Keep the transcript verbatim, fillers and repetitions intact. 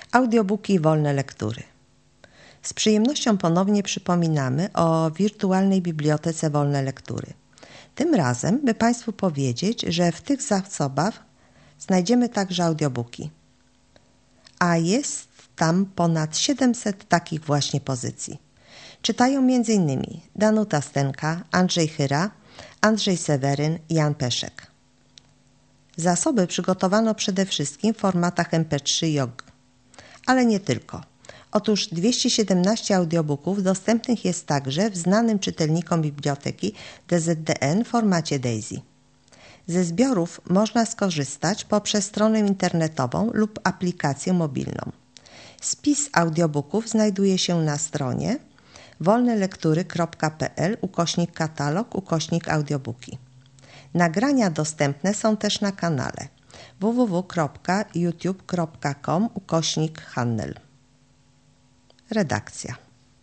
Audiobooki wolne lektury. Z przyjemnością ponownie przypominamy o wirtualnej bibliotece wolne lektury. Tym razem, by Państwu powiedzieć, że w tych zasobach znajdziemy także audiobooki. A jest tam ponad siedemset takich właśnie pozycji. Czytają m.in. Danuta Stenka, Andrzej Chyra, Andrzej Seweryn i Jan Peszek. Zasoby przygotowano przede wszystkim w formatach em pe trzy i o ge, ale nie tylko. Otóż dwieście siedemnaście audiobooków dostępnych jest także w znanym czytelnikom biblioteki de zet de en formacie Daisy. Ze zbiorów można skorzystać poprzez stronę internetową lub aplikację mobilną. Spis audiobooków znajduje się na stronie wolnelektury kropka pe el ukośnik katalog ukośnik audiobooki. Nagrania dostępne są też na kanale w w w kropka youtube kropka com ukośnik handel. Redakcja.